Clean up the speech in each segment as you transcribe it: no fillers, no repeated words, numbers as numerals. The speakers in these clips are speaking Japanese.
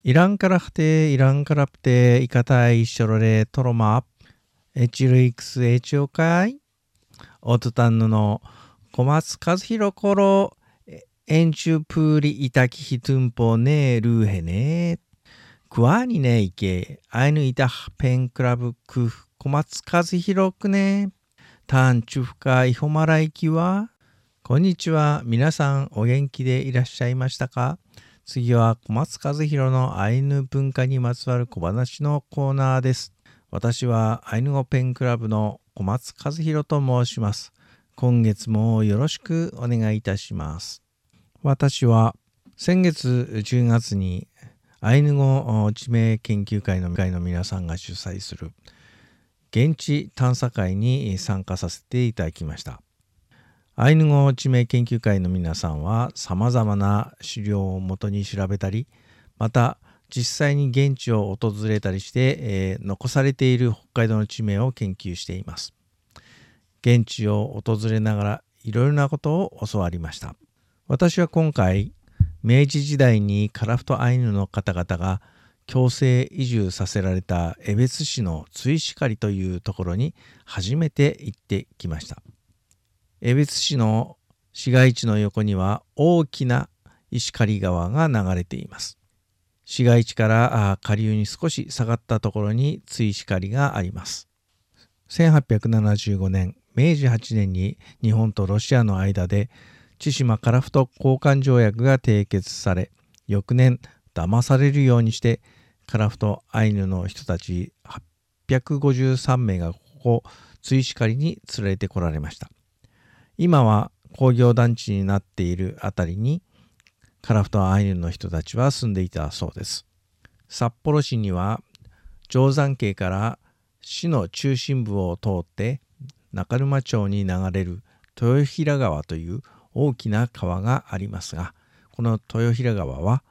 イランカラフテイランカラプテイカタイショロレトロマエチルイクスエチオカイオトタンヌの小松和弘コロエンチュプーリイタキヒトゥンポネルーヘネクワニネイケアイヌイタペンクラブク小松和弘くねタンチュフカイホマライキはこんにちは。皆さんお元気でいらっしゃいましたか？次は小松和弘のアイヌ文化にまつわる小話のコーナーです。私はアイヌ語ペンクラブの小松和弘と申します。今月もよろしくお願いいたします。私は先月10月にアイヌ語地名研究会の皆さんが主催する現地探査会に参加させていただきました。アイヌ語地名研究会の皆さんはさまざまな資料をもとに調べたり、また実際に現地を訪れたりして、残されている北海道の地名を研究しています。現地を訪れながらいろいろなことを教わりました。私は今回、明治時代にカラフトアイヌの方々が強制移住させられた江別市の津石狩というところに初めて行ってきました。江別市の市街地の横には大きな石狩川が流れています。市街地から下流に少し下がったところに津石狩があります。1875年、明治8年に日本とロシアの間で千島カラフト交換条約が締結され、翌年騙されるようにしてカラフトアイヌの人たち853名がここ津石狩に連れてこられました。今は工業団地になっているあたりにカラフトアイヌの人たちは住んでいたそうです。札幌市には定山渓から市の中心部を通って中沼町に流れる豊平川という大きな川がありますが、この豊平川は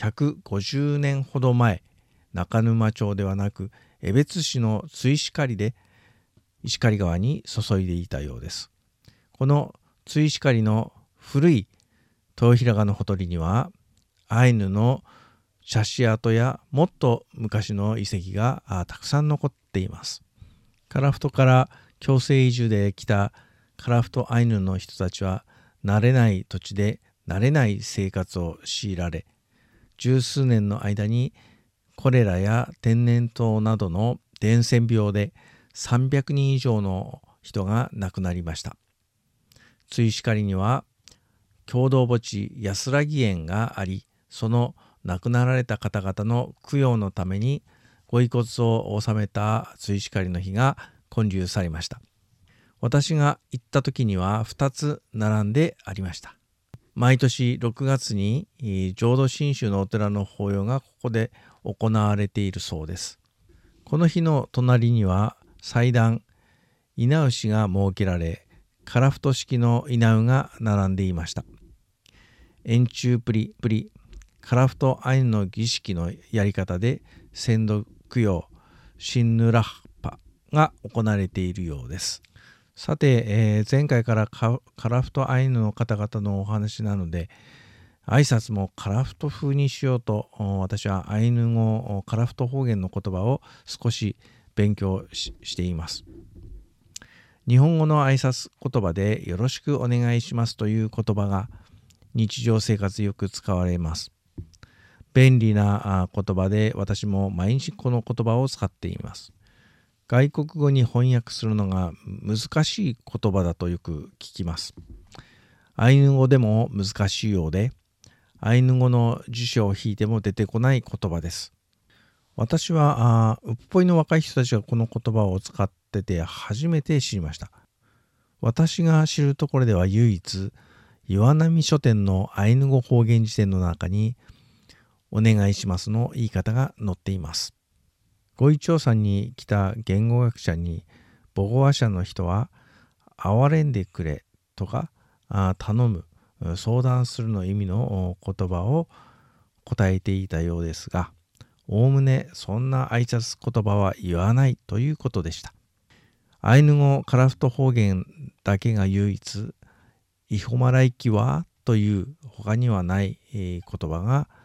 150年ほど前、中沼町ではなく江別市の津石狩で石狩川に注いでいたようです。この津石狩の古い豊平川のほとりにはアイヌの写真跡やもっと昔の遺跡がたくさん残っています。カラフトから強制移住で来たカラフトアイヌの人たちは慣れない土地で慣れない生活を強いられ、十数年の間にコレラや天然痘などの伝染病で300人以上の人が亡くなりました。津石狩には共同墓地安らぎ園があり、その亡くなられた方々の供養のためにご遺骨を納めた津石狩の碑が建立されました。私が行った時には2つ並んでありました。毎年6月に浄土真宗のお寺の法要がここで行われているそうです。この日の隣には祭壇稲牛が設けられ、カラフト式の稲ウが並んでいました。円柱プリカラフトアイヌの儀式のやり方で先祖供養シンヌラッパが行われているようです。さて、前回からカラフトアイヌの方々のお話なので、挨拶もカラフト風にしようと、私はアイヌ語カラフト方言の言葉を少し勉強しています。日本語の挨拶言葉でよろしくお願いしますという言葉が日常生活よく使われます。便利な言葉で私も毎日この言葉を使っています。外国語に翻訳するのが難しい言葉だとよく聞きます。アイヌ語でも難しいようで、アイヌ語の辞書を引いても出てこない言葉です。私はうっぽいの若い人たちがこの言葉を使ってて初めて知りました。私が知るところでは唯一岩波書店のアイヌ語方言辞典の中にお願いしますの言い方が載っています。ご意調査に来た言語学者に母語話者の人は憐れんでくれとか頼む相談するの意味の言葉を答えていたようですが、おおむねそんな挨拶言葉は言わないということでした。アイヌ語カラフト方言だけが唯一イホマライキワという他にはない言葉が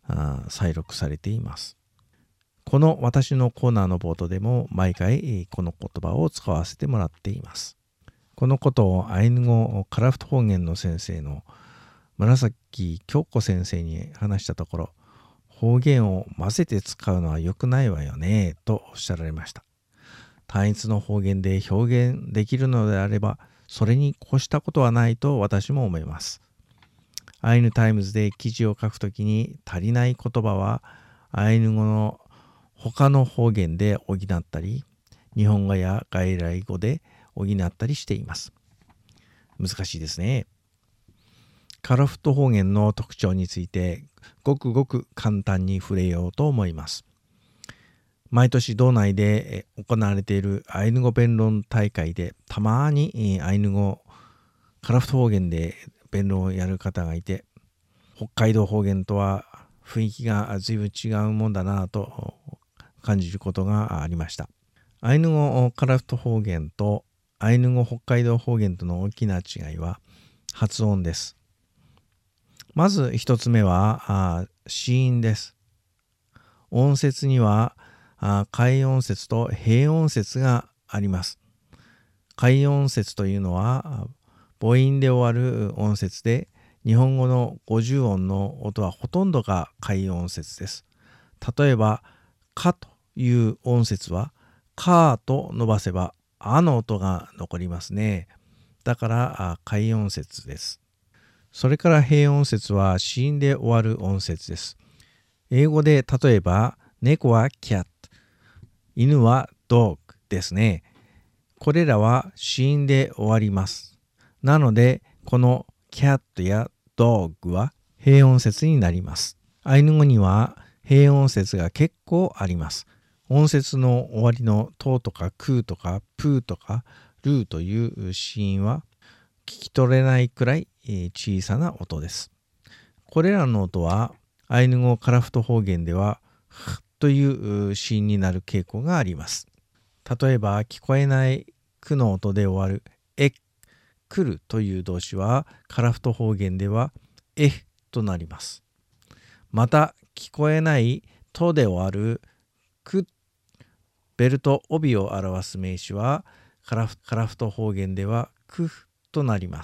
再録されています。この私のコーナーの冒頭でも毎回この言葉を使わせてもらっています。このことをアイヌ語カラフト方言の先生の紫京子先生に話したところ、方言を混ぜて使うのは良くないわよねとおっしゃられました。単一の方言で表現できるのであれば、それに越したことはないと私も思います。アイヌタイムズで記事を書くときに足りない言葉はアイヌ語の他の方言で補ったり、日本語や外来語で補ったりしています。難しいですね。カラフト方言の特徴についてごくごく簡単に触れようと思います。毎年道内で行われているアイヌ語弁論大会でたまにアイヌ語カラフト方言で弁論をやる方がいて、北海道方言とは雰囲気が随分違うもんだなと感じることがありました。アイヌ語カラフト方言とアイヌ語北海道方言との大きな違いは発音です。まず一つ目は子音です。音節には開音節と閉音節があります。開音節というのは母音で終わる音節で、日本語の50音の音はほとんどが開音節です。例えばかという音節はかと伸ばせばあの音が残りますね。だから開音節です。それから閉音節は子音で終わる音節です。英語で例えば猫は cat、 犬は dog ですね。これらは子音で終わります。なのでこの cat や dog は閉音節になります。アイヌ語には閉音節が結構あります。音節の終わりのととかくとかぷとかるという子音は聞き取れないくらい小さな音です。これらの音はアイヌ語カラフト方言ではふという子音になる傾向があります。例えば聞こえないくの音で終わるえ、来るという動詞はカラフト方言ではえとなります。また聞こえないとで終わるく、ベルト帯を表す名詞はカラフト方言ではくとなります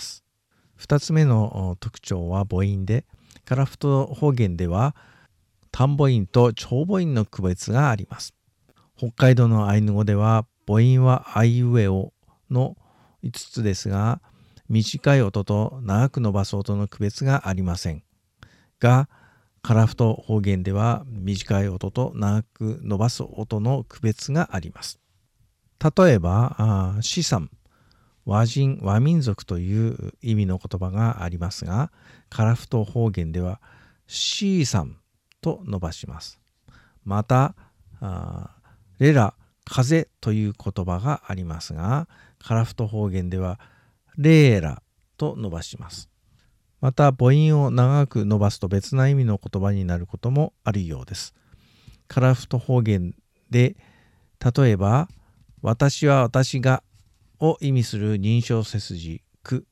。2つ目の特徴は母音で、カラフト方言では単母音と長母音の区別があります。北海道のアイヌ語では母音はあいうえおの5つですが、短い音と長く伸ばす音の区別がありませんが、カラフト方言では短い音と長く伸ばす音の区別があります。例えばシサム、和人和民族という意味の言葉がありますが、カラフト方言ではシーサムと伸ばします。またレラ風という言葉がありますが、カラフト方言ではレーラと伸ばします。また母音を長く伸ばすと別な意味の言葉になることもあるようです。カラフト方言で例えば私は私がを意味する認証背筋く、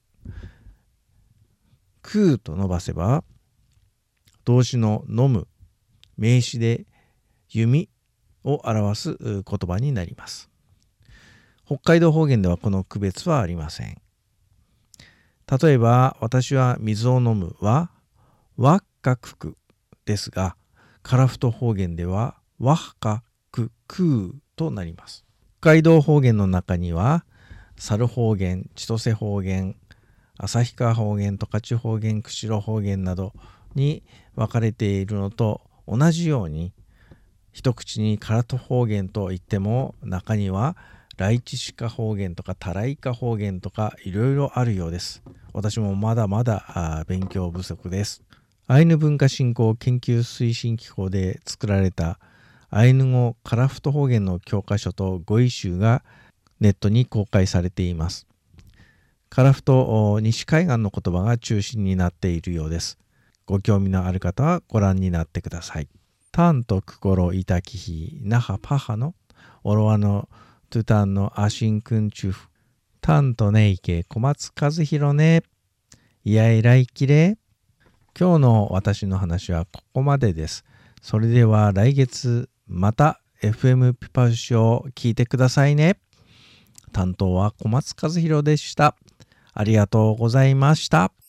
くと伸ばせば動詞の飲む、名詞で弓を表す言葉になります。北海道方言ではこの区別はありません。例えば私は水を飲むはわっかくくですが、カラフト方言ではわっかくくとなります。北海道方言の中には猿方言、千歳方言、旭川方言、十勝方言、釧路方言などに分かれているのと同じように、一口にカラフト方言といっても中には来地鹿方言とかたらいか方言とかいろいろあるようです。私もまだまだ勉強不足です。アイヌ文化振興研究推進機構で作られたアイヌ語カラフト方言の教科書と語彙集がネットに公開されています。カラフト西海岸の言葉が中心になっているようです。ご興味のある方はご覧になってください。タンとクコロイタキヒナハパハのオロワのトゥタンのアシンクンチュフタンとネイケ小松和弘ねいやいらいきれ今日の私の話はここまでです。それでは来月また FM ピパウシを聞いてくださいね。担当は小松和弘でした。ありがとうございました。